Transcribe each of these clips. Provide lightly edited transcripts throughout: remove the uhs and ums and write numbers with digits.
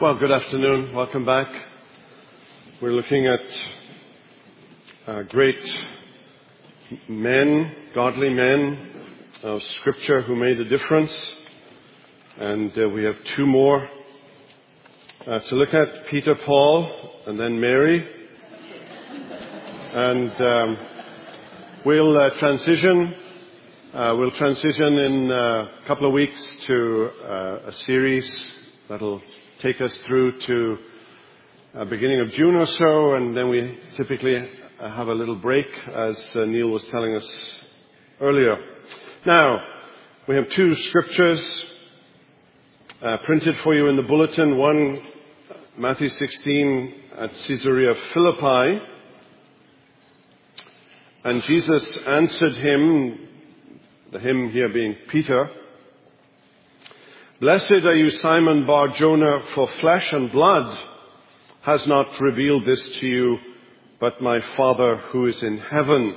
Well, good afternoon. Welcome back. We're looking at great men, godly men of Scripture who made a difference. And we have two more to look at, Peter, Paul, and then Mary. And we'll transition in a couple of weeks to a series that'll take us through to beginning of June or so, and then we typically have a little break, as Neil was telling us earlier. Now, we have two scriptures printed for you in the bulletin. One, Matthew 16 at Caesarea Philippi. And Jesus answered him, the him here being Peter, "Blessed are you, Simon Bar-Jonah, for flesh and blood has not revealed this to you, but my Father who is in heaven."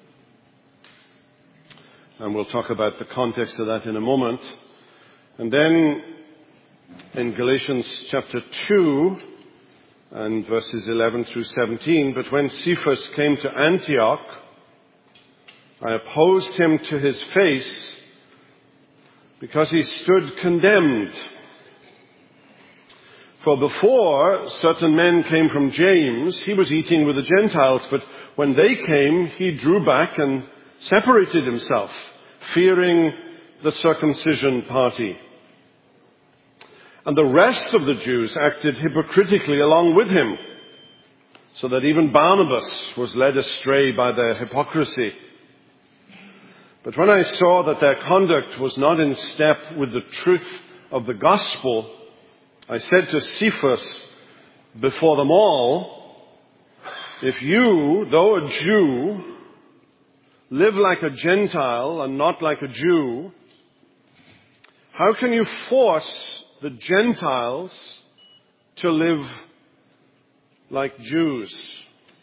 And we'll talk about the context of that in a moment. And then in Galatians chapter 2 and verses 11 through 17, "But when Cephas came to Antioch, I opposed him to his face because he stood condemned. For before certain men came from James, he was eating with the Gentiles, but when they came, he drew back and separated himself, fearing the circumcision party. And the rest of the Jews acted hypocritically along with him, so that even Barnabas was led astray by their hypocrisy. But when I saw that their conduct was not in step with the truth of the gospel, I said to Cephas before them all, 'If you, though a Jew, live like a Gentile and not like a Jew, how can you force the Gentiles to live like Jews?'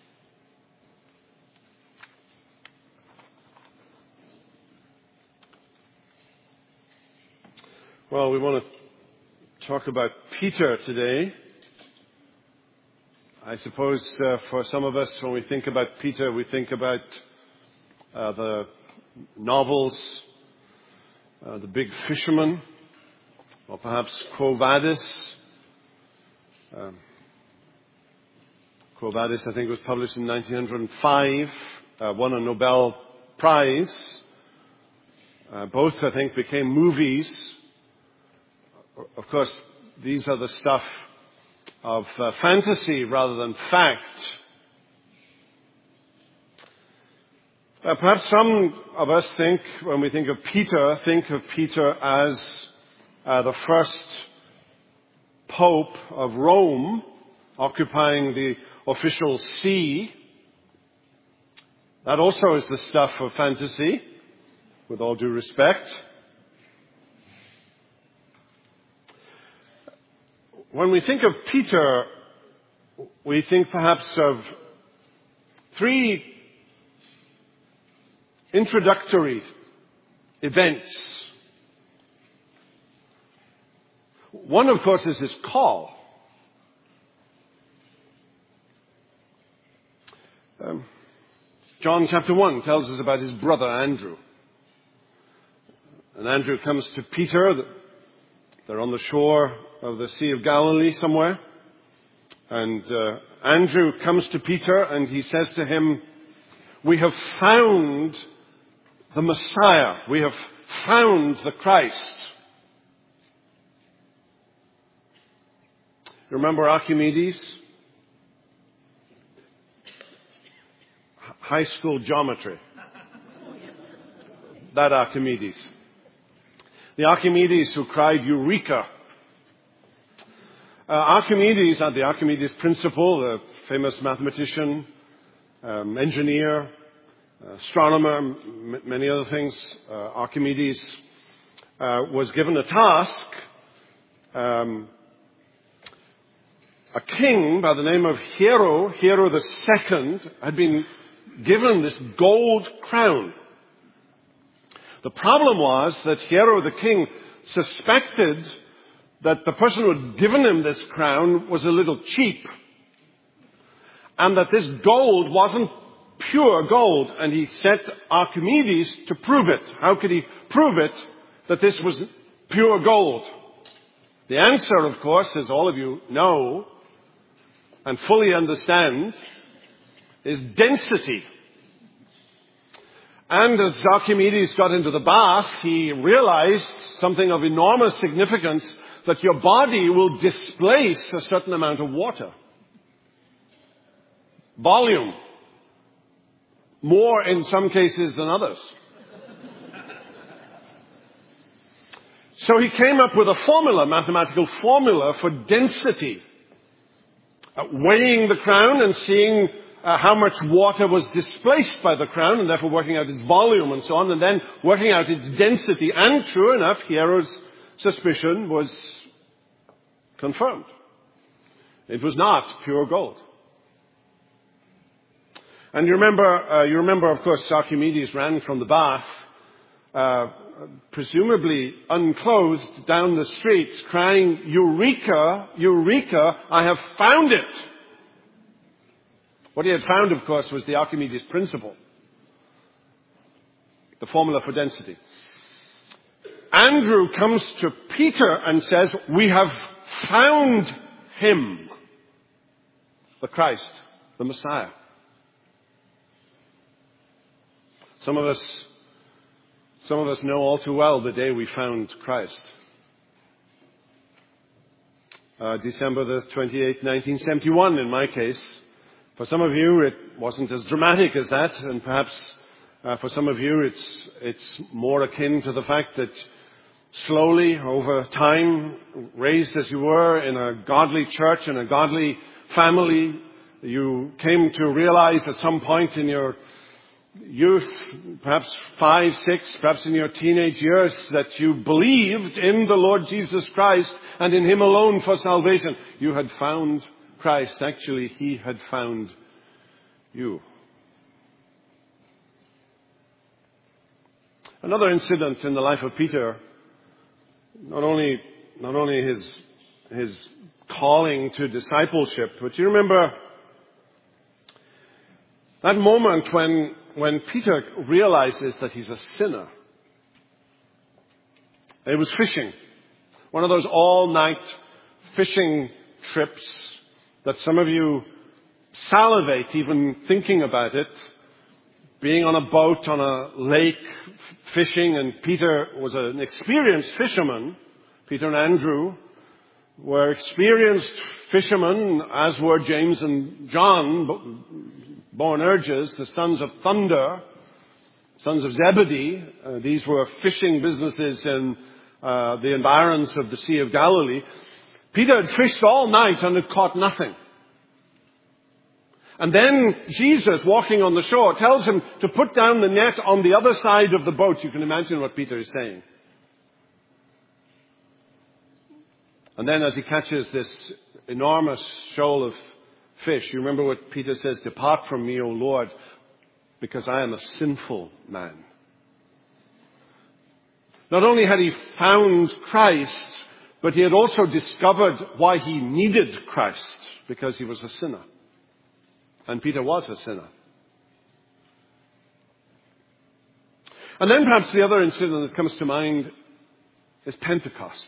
Well, we want to talk about Peter today. I suppose for some of us, when we think about Peter, we think about the novels, The Big Fisherman, or perhaps Quo Vadis. Quo Vadis, I think, was published in 1905, won a Nobel Prize. Both, I think, became movies. Of course, these are the stuff of fantasy rather than fact. Perhaps some of us think, when we think of Peter as the first Pope of Rome, occupying the official see. That also is the stuff of fantasy, with all due respect. When we think of Peter, we think perhaps of three introductory events. One, of course, is his call. John chapter 1 tells us about his brother Andrew. And Andrew comes to Peter. They're on the shore of the Sea of Galilee somewhere. And Andrew comes to Peter and he says to him, "We have found the Messiah. We have found the Christ." You remember Archimedes? High school geometry. That Archimedes. The Archimedes who cried, "Eureka!" Archimedes had the Archimedes principle, the famous mathematician, engineer, astronomer, many other things. Archimedes was given a task. A king by the name of Hero II, had been given this gold crown. The problem was that Hero the king suspected that the person who had given him this crown was a little cheap, and that this gold wasn't pure gold, and he set Archimedes to prove it. How could he prove it that this was pure gold? The answer, of course, as all of you know and fully understand, is density. And as Archimedes got into the bath, he realized something of enormous significance, that your body will displace a certain amount of water. Volume. More in some cases than others. So he came up with a formula, mathematical formula for density. Weighing the crown and seeing how much water was displaced by the crown, and therefore working out its volume and so on, and then working out its density. And true enough, Hiero's suspicion was confirmed. It was not pure gold. And you remember, of course, Archimedes ran from the bath, presumably unclothed, down the streets, crying, "Eureka, Eureka, I have found it!" What he had found, of course, was the Archimedes principle, the formula for density. Andrew comes to Peter and says, "We have found him, the Christ, the Messiah." Some of us know all too well the day we found Christ. December the 28th, 1971, in my case. For some of you, it wasn't as dramatic as that, and perhaps for some of you, it's more akin to the fact that slowly, over time, raised as you were in a godly church and a godly family, you came to realize at some point in your youth, perhaps 5, 6, perhaps in your teenage years, that you believed in the Lord Jesus Christ and in Him alone for salvation. You had found Christ. Actually, He had found you. Another incident in the life of Peter, not only his calling to discipleship, but you remember that moment when Peter realizes that he's a sinner. He was fishing. One of those all-night fishing trips that some of you salivate even thinking about it. Being on a boat on a lake fishing, and Peter was an experienced fisherman. Peter and Andrew were experienced fishermen, as were James and John, Boanerges, the sons of thunder, sons of Zebedee. These were fishing businesses in the environs of the Sea of Galilee. Peter had fished all night and had caught nothing. And then Jesus, walking on the shore, tells him to put down the net on the other side of the boat. You can imagine what Peter is saying. And then as he catches this enormous shoal of fish, you remember what Peter says, "Depart from me, O Lord, because I am a sinful man." Not only had he found Christ, but he had also discovered why he needed Christ, because he was a sinner. And Peter was a sinner. And then perhaps the other incident that comes to mind is Pentecost.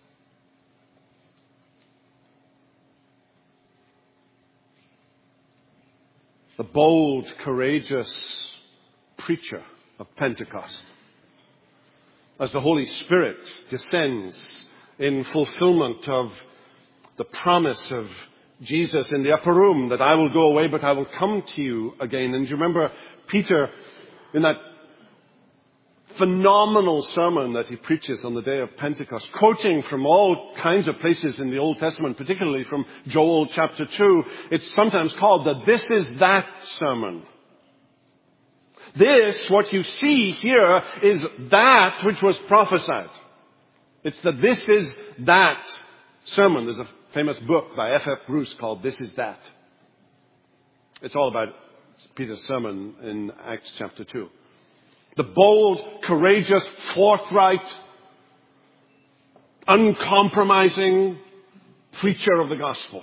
The bold, courageous preacher of Pentecost. As the Holy Spirit descends in fulfillment of the promise of Jesus in the upper room, that I will go away, but I will come to you again. And you remember Peter in that phenomenal sermon that he preaches on the day of Pentecost, quoting from all kinds of places in the Old Testament, particularly from Joel chapter 2. It's sometimes called the "This is that" sermon. This, what you see here, is that which was prophesied. It's the "This is that" sermon. There's a famous book by F.F. Bruce called "This is That." It's all about Peter's sermon in Acts chapter 2. The bold, courageous, forthright, uncompromising preacher of the gospel.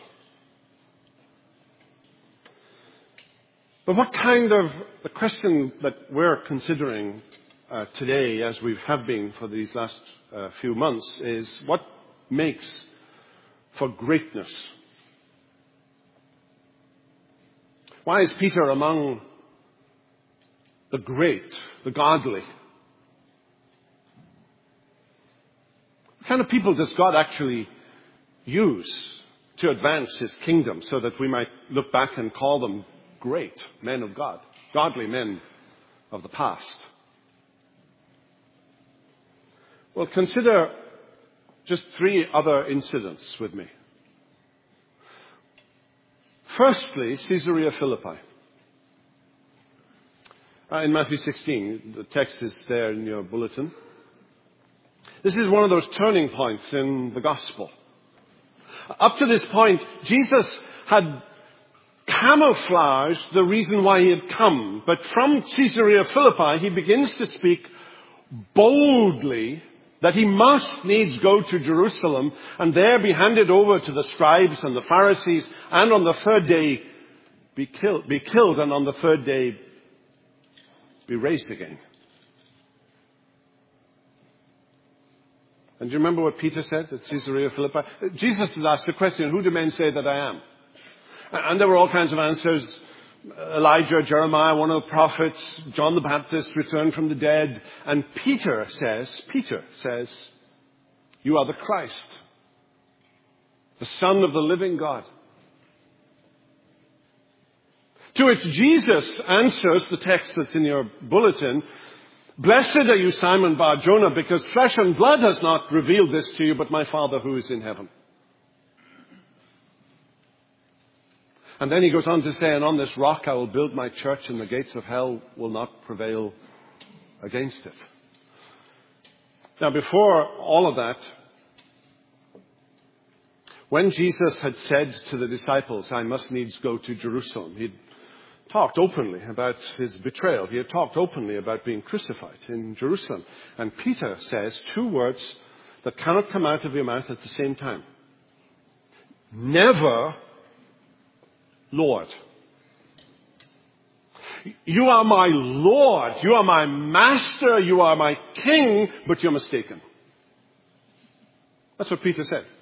But the question that we're considering today, as we have been for these last few months, is what makes for greatness? Why is Peter among the great, the godly? What kind of people does God actually use to advance his kingdom so that we might look back and call them great men of God, godly men of the past? Well, consider just 3 other incidents with me. Firstly, Caesarea Philippi. In Matthew 16, the text is there in your bulletin. This is one of those turning points in the gospel. Up to this point, Jesus had camouflaged the reason why he had come. But from Caesarea Philippi, he begins to speak boldly that he must needs go to Jerusalem and there be handed over to the scribes and the Pharisees, and on the 3rd day be killed, and on the 3rd day be raised again. And do you remember what Peter said at Caesarea Philippi? Jesus had asked the question, who do men say that I am? And there were all kinds of answers. Elijah, Jeremiah, one of the prophets, John the Baptist returned from the dead. And Peter says, you are the Christ, the Son of the living God. To which Jesus answers, the text that's in your bulletin, blessed are you, Simon Bar-Jonah, because flesh and blood has not revealed this to you, but my Father who is in heaven. And then he goes on to say, and on this rock I will build my church, and the gates of hell will not prevail against it. Now, before all of that, when Jesus had said to the disciples, I must needs go to Jerusalem, he'd talked openly about his betrayal. He had talked openly about being crucified in Jerusalem. And Peter says 2 words that cannot come out of your mouth at the same time. Never, Lord. You are my Lord. You are my master. You are my king, but you're mistaken. That's what Peter said.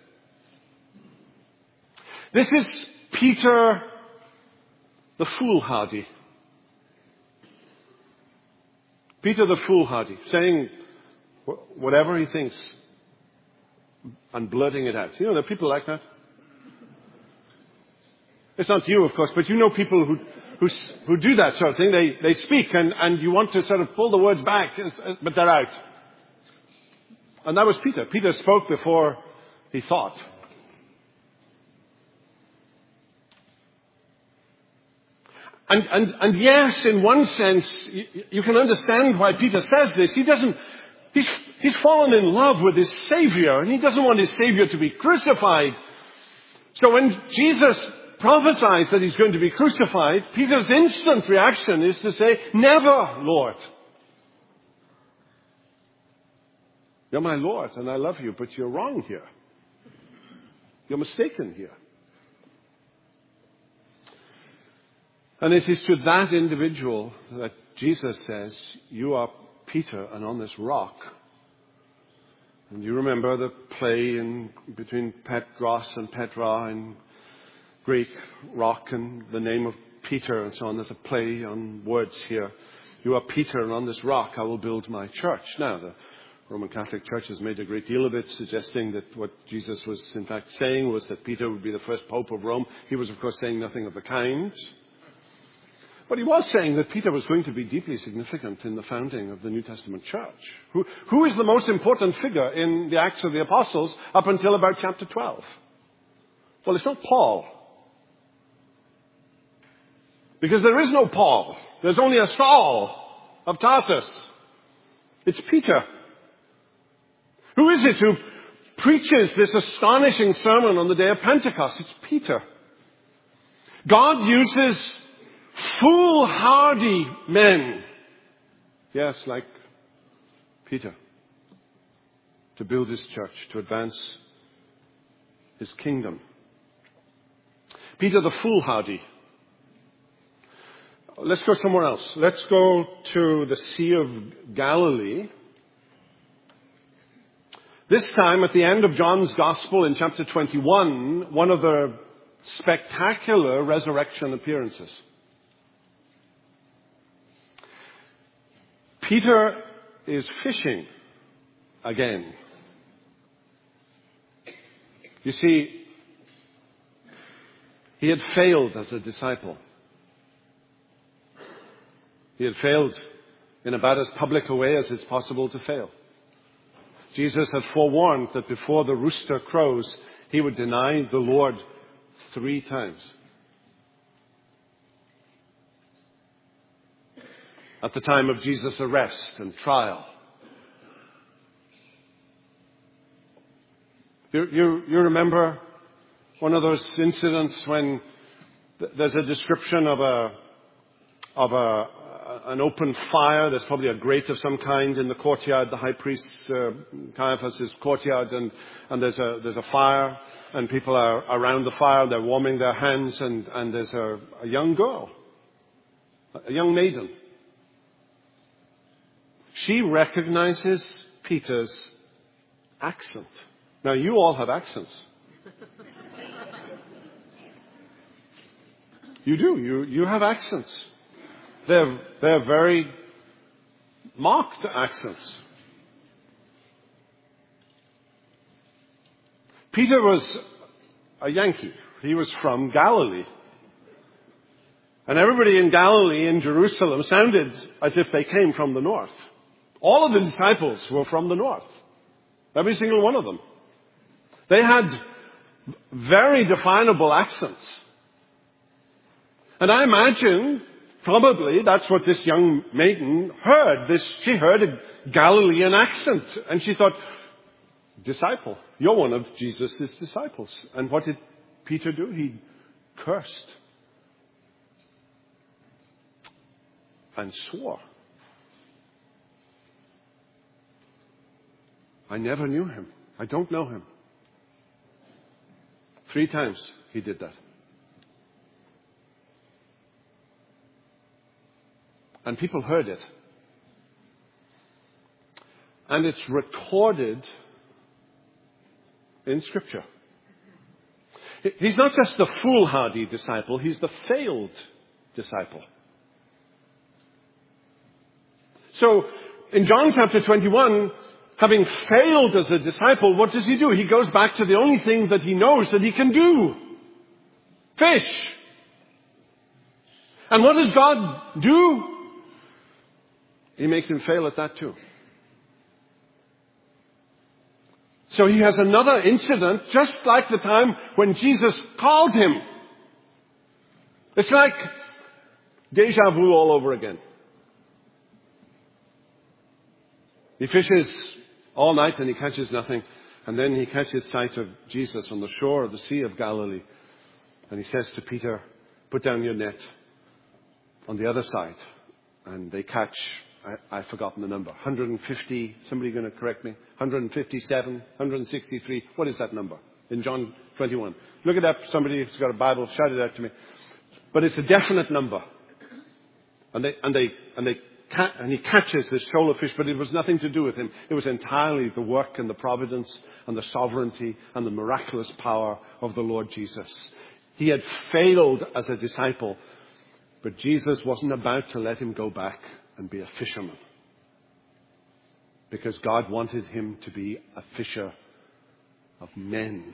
This is Peter the foolhardy. Peter the foolhardy, saying whatever he thinks and blurting it out. You know, there are people like that. It's not you, of course, but you know people who do that sort of thing. They speak and you want to sort of pull the words back, but they're out. And that was Peter. Peter spoke before he thought. And yes, in one sense, you can understand why Peter says this. He's fallen in love with his Savior, and he doesn't want his Savior to be crucified. So when Jesus prophesies that he's going to be crucified, Peter's instant reaction is to say, never, Lord. You're my Lord, and I love you, but you're wrong here. You're mistaken here. And it is to that individual that Jesus says, you are Peter, and on this rock. And you remember the play between Petros and Petra in Greek, rock and the name of Peter and so on. There's a play on words here. You are Peter, and on this rock I will build my church. Now, the Roman Catholic Church has made a great deal of it, suggesting that what Jesus was in fact saying was that Peter would be the first Pope of Rome. He was, of course, saying nothing of the kind. But he was saying that Peter was going to be deeply significant in the founding of the New Testament church. Who is the most important figure in the Acts of the Apostles up until about chapter 12? Well, it's not Paul. Because there is no Paul. There's only a Saul of Tarsus. It's Peter. Who is it who preaches this astonishing sermon on the day of Pentecost? It's Peter. God uses foolhardy men, yes, like Peter, to build his church, to advance his kingdom. Peter the foolhardy. Let's go somewhere else. Let's go to the Sea of Galilee. This time, at the end of John's Gospel in chapter 21, one of the spectacular resurrection appearances. Peter is fishing again. You see, he had failed as a disciple. He had failed in about as public a way as it's possible to fail. Jesus had forewarned that before the rooster crows, he would deny the Lord 3 times. At the time of Jesus' arrest and trial. You remember one of those incidents when there's a description of an open fire. There's probably a grate of some kind in the courtyard, the high priest Caiaphas' courtyard, and there's a fire, and people are around the fire. They're warming their hands, and there's a young girl, a young maiden. She recognizes Peter's accent. Now, you all have accents. You do. You have accents. They're very marked accents. Peter was a Yankee. He was from Galilee. And everybody in Galilee, in Jerusalem, sounded as if they came from the north. All of the disciples were from the north. Every single one of them. They had very definable accents. And I imagine probably that's what this young maiden heard. She heard a Galilean accent. And she thought, disciple, you're one of Jesus' disciples. And what did Peter do? He cursed and swore. I never knew him. I don't know him. 3 times he did that. And people heard it. And it's recorded in Scripture. He's not just the foolhardy disciple, he's the failed disciple. So, in John chapter 21, having failed as a disciple, what does he do? He goes back to the only thing that he knows that he can do. Fish. And what does God do? He makes him fail at that too. So he has another incident, just like the time when Jesus called him. It's like deja vu all over again. He fishes all night and he catches nothing. And then he catches sight of Jesus on the shore of the Sea of Galilee. And he says to Peter, put down your net on the other side. And they catch, I've forgotten the number, 150, somebody going to correct me? 157, 163. What is that number in John 21? Look it up. Somebody who's got a Bible, shout it out to me. But it's a definite number. And he catches this shoal of fish, but it was nothing to do with him. It was entirely the work and the providence and the sovereignty and the miraculous power of the Lord Jesus. He had failed as a disciple, but Jesus wasn't about to let him go back and be a fisherman. Because God wanted him to be a fisher of men.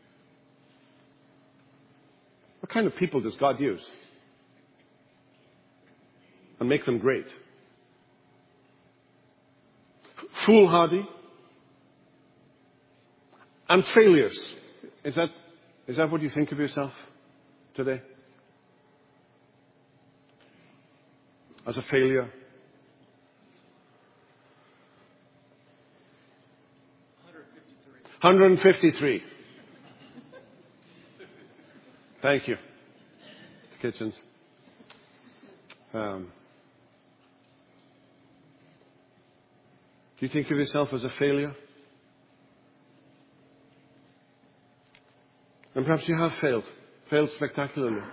What kind of people does God use? And make them great? Foolhardy and failures. Is that what you think of yourself today? As a failure? 153. Thank you. The kitchens. Do you think of yourself as a failure? And perhaps you have failed spectacularly.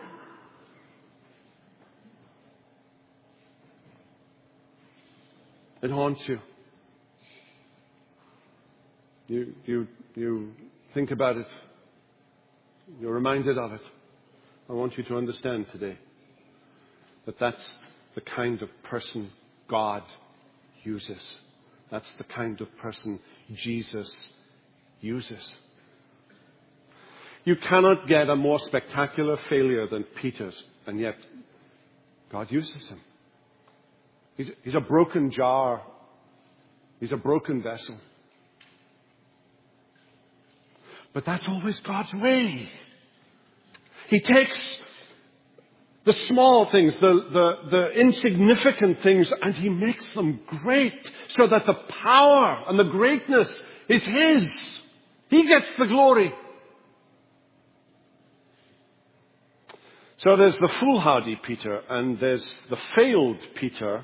It haunts you. You think about it. You're reminded of it. I want you to understand today that that's the kind of person God uses. That's the kind of person Jesus uses. You cannot get a more spectacular failure than Peter's, and yet God uses him. He's a broken jar. He's a broken vessel. But that's always God's way. He takes the small things, the insignificant things, and He makes them great so that the power and the greatness is His. He gets the glory. So there's the foolhardy Peter and there's the failed Peter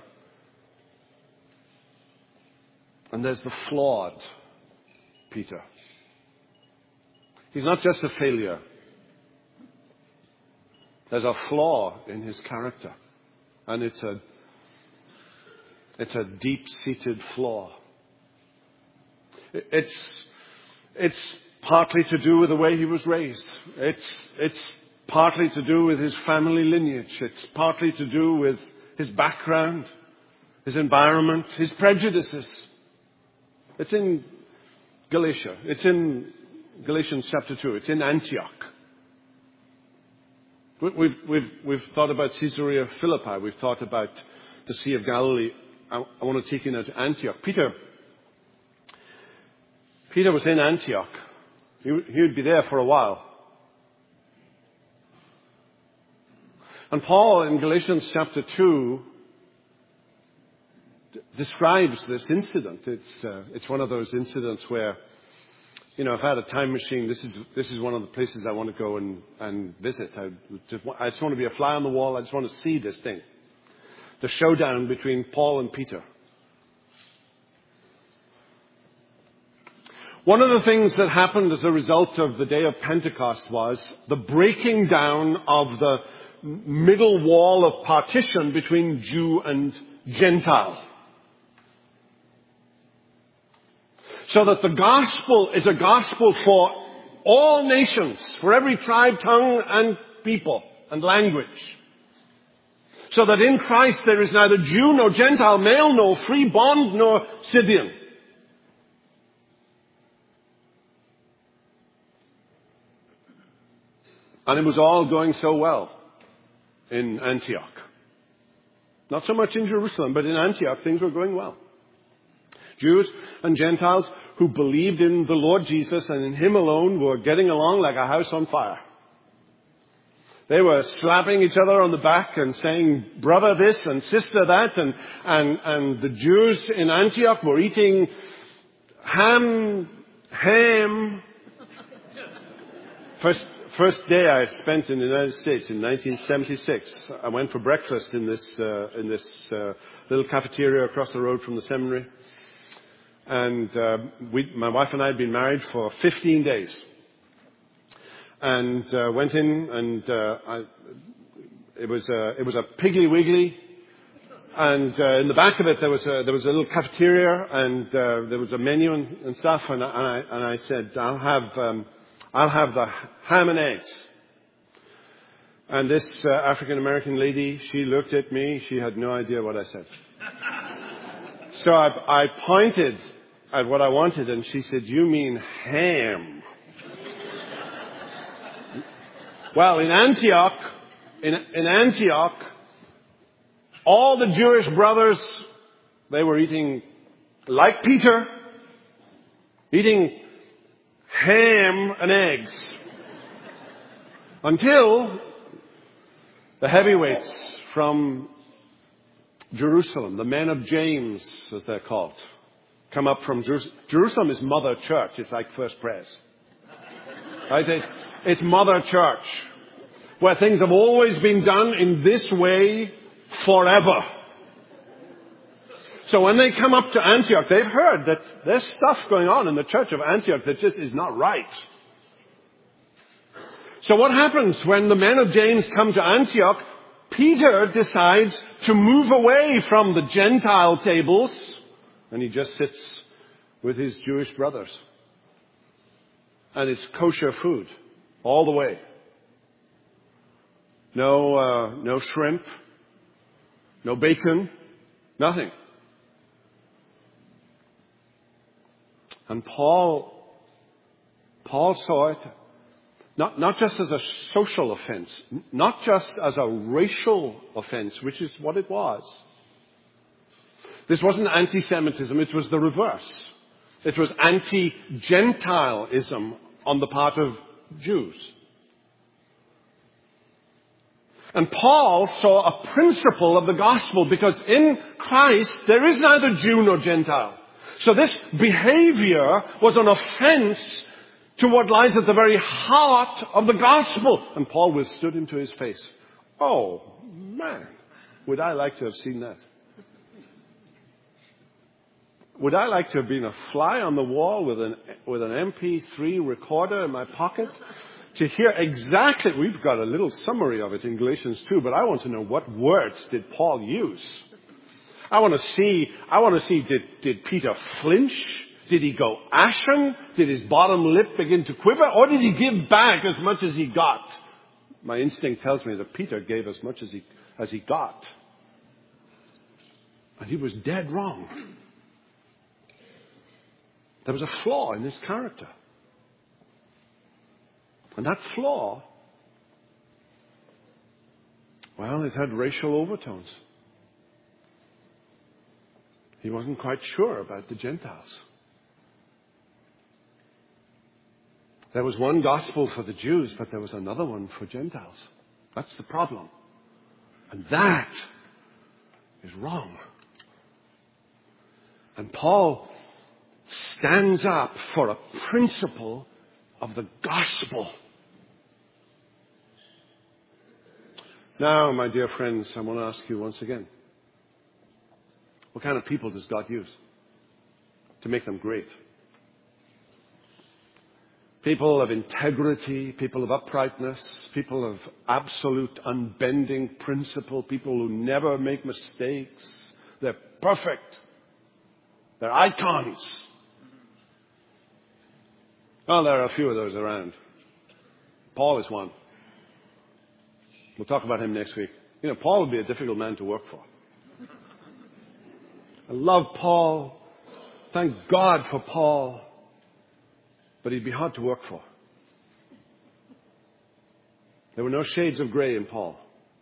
and there's the flawed Peter. He's not just a failure. There's a flaw in his character. And it's a deep-seated flaw. It's partly to do with the way he was raised. It's partly to do with his family lineage. It's partly to do with his background, his environment, his prejudices. It's in Galatia. It's in Galatians chapter 2. It's in Antioch. We've thought about Caesarea Philippi. We've thought about the Sea of Galilee. I want to take you now to Antioch. Peter was in Antioch. He would be there for a while. And Paul in Galatians chapter 2 describes this incident. It's one of those incidents where, if I had a time machine, this is one of the places I want to go and visit. I just want to be a fly on the wall. I just want to see this thing. The showdown between Paul and Peter. One of the things that happened as a result of the day of Pentecost was the breaking down of the middle wall of partition between Jew and Gentile. So that the gospel is a gospel for all nations, for every tribe, tongue, and people, and language. So that in Christ there is neither Jew nor Gentile, male nor free, bond nor Scythian. And it was all going so well in Antioch. Not so much in Jerusalem, but in Antioch things were going well. Jews and Gentiles who believed in the Lord Jesus and in Him alone were getting along like a house on fire. They were slapping each other on the back and saying, brother this and sister that. And the Jews in Antioch were eating ham. First day I spent in the United States in 1976. I went for breakfast in this little cafeteria across the road from the seminary. And my wife and I had been married for 15 days. And went in, and it was a Piggly Wiggly. And in the back of it there was a little cafeteria, and there was a menu and stuff. And I said, I'll have the ham and eggs. And this African American lady, she looked at me. She had no idea what I said. So I pointed at what I wanted, and she said, "You mean ham?" Well, in Antioch, all the Jewish brothers, they were eating like Peter, eating ham and eggs, until the heavyweights from Jerusalem, the men of James, as they're called, come up from Jerusalem. Jerusalem is Mother Church. It's like First Pres. Right? It's Mother Church, where things have always been done in this way forever. So when they come up to Antioch, they've heard that there's stuff going on in the church of Antioch that just is not right. So what happens when the men of James come to Antioch? Peter decides to move away from the Gentile tables, and he just sits with his Jewish brothers. And it's kosher food all the way. No shrimp, no bacon, nothing. And Paul saw it not just as a social offense, not just as a racial offense, which is what it was. This wasn't anti-Semitism, it was the reverse. It was anti-Gentilism on the part of Jews. And Paul saw a principle of the gospel, because in Christ there is neither Jew nor Gentile. So this behavior was an offense to what lies at the very heart of the gospel. And Paul withstood him to his face. Oh, man, would I like to have seen that? Would I like to have been a fly on the wall with an MP3 recorder in my pocket to hear exactly, we've got a little summary of it in Galatians 2, but I want to know what words did Paul use. I want to see, did Peter flinch? Did he go ashen? Did his bottom lip begin to quiver? Or did he give back as much as he got? My instinct tells me that Peter gave as much as he got. And he was dead wrong. There was a flaw in his character. And that flaw, well, it had racial overtones. He wasn't quite sure about the Gentiles. There was one gospel for the Jews, but there was another one for Gentiles. That's the problem. And that is wrong. And Paul stands up for a principle of the gospel. Now, my dear friends, I want to ask you once again, what kind of people does God use to make them great? People of integrity, people of uprightness, people of absolute unbending principle, people who never make mistakes. They're perfect. They're icons. Well, there are a few of those around. Paul is one. We'll talk about him next week. You know, Paul would be a difficult man to work for. I love Paul. Thank God for Paul. But he'd be hard to work for. There were no shades of gray in Paul.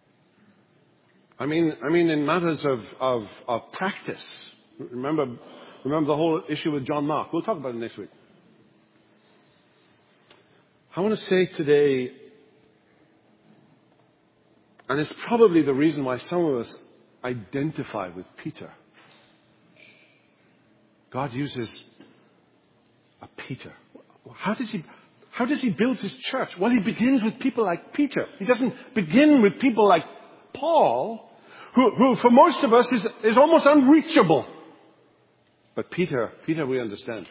I mean, in matters of practice. Remember the whole issue with John Mark. We'll talk about it next week. I want to say today, and it's probably the reason why some of us identify with Peter. God uses a Peter. How does he build his church? Well, he begins with people like Peter. He doesn't begin with people like Paul, who for most of us is almost unreachable. But Peter we understand.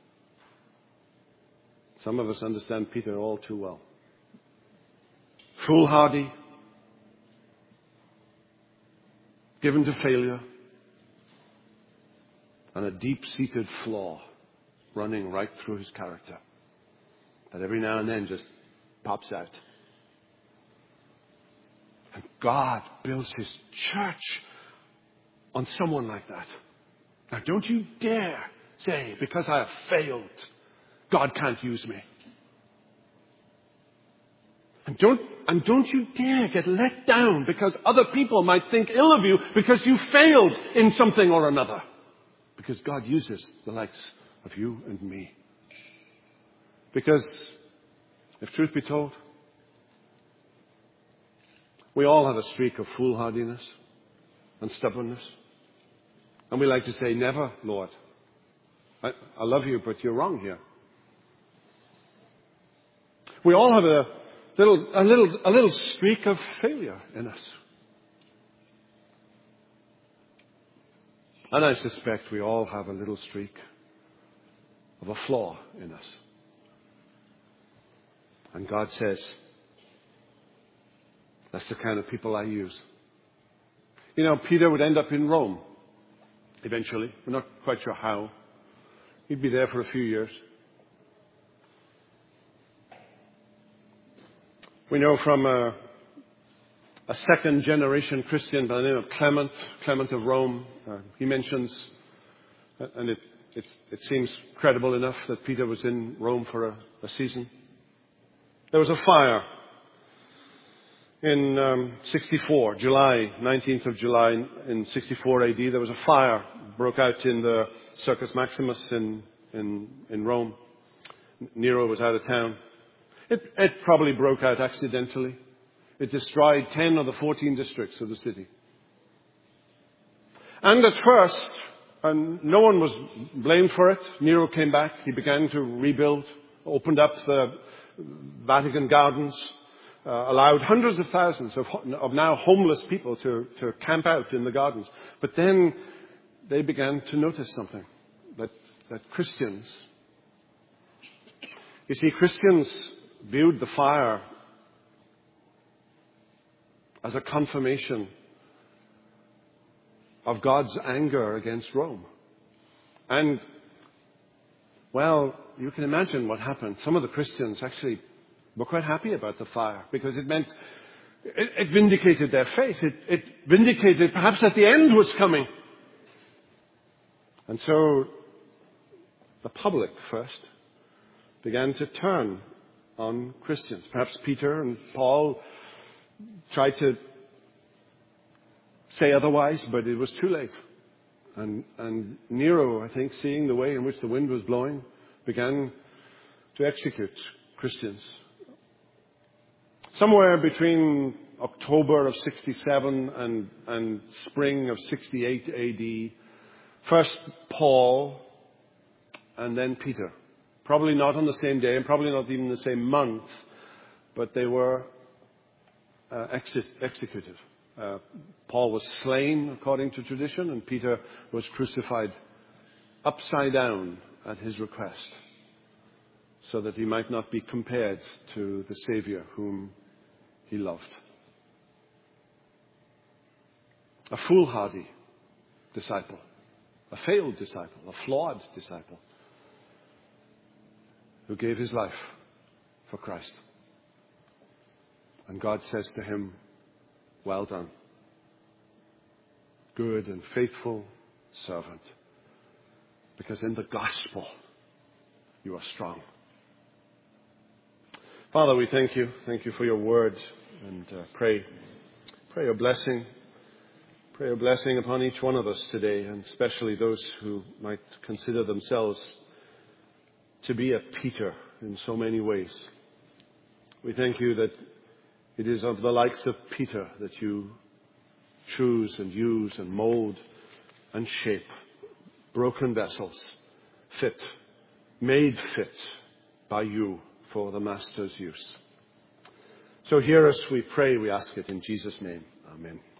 Some of us understand Peter all too well. Foolhardy, given to failure, and a deep-seated flaw running right through his character that every now and then just pops out. And God builds his church on someone like that. Now, don't you dare say, because I have failed, God can't use me. And don't you dare get let down because other people might think ill of you because you failed in something or another. Because God uses the likes of you and me. Because, if truth be told, we all have a streak of foolhardiness and stubbornness. And we like to say, never, Lord. I love you, but you're wrong here. We all have a little streak of failure in us. And I suspect we all have a little streak of a flaw in us. And God says, That's the kind of people I use. You know, Peter would end up in Rome eventually. We're not quite sure how. He'd be there for a few years. We know from a second generation Christian by the name of Clement of Rome. He mentions, and it seems credible enough, that Peter was in Rome for a season. There was a fire in 64, July, 19th of July in 64 AD. There was a fire broke out in the Circus Maximus in Rome. Nero was out of town. It probably broke out accidentally. It destroyed 10 of the 14 districts of the city. And at first, and no one was blamed for it, Nero came back. He began to rebuild, opened up the Vatican gardens, allowed hundreds of thousands of now homeless people to camp out in the gardens. But then they began to notice something, that Christians, you see, Christians viewed the fire as a confirmation of God's anger against Rome. And, well, you can imagine what happened. Some of the Christians actually were quite happy about the fire because it meant it vindicated their faith. It vindicated perhaps that the end was coming. And so the public first began to turn on Christians. Perhaps Peter and Paul tried to say otherwise, but it was too late. And Nero, I think, seeing the way in which the wind was blowing, began to execute Christians. Somewhere between October of 67 and spring of 68 AD, first Paul and then Peter. Probably not on the same day and probably not even the same month, but they were executed. Paul was slain according to tradition, and Peter was crucified upside down at his request, so that he might not be compared to the Savior whom he loved. A foolhardy disciple, a failed disciple, a flawed disciple, who gave his life for Christ. And God says to him, "Well done, good and faithful servant, because in the gospel you are strong." Father, we thank you. Thank you for your word, and pray your blessing. Pray your blessing upon each one of us today, and especially those who might consider themselves to be a Peter in so many ways. We thank you that it is of the likes of Peter that you choose and use and mold and shape broken vessels, made fit by you for the Master's use. So hear us, we pray, we ask it in Jesus' name. Amen.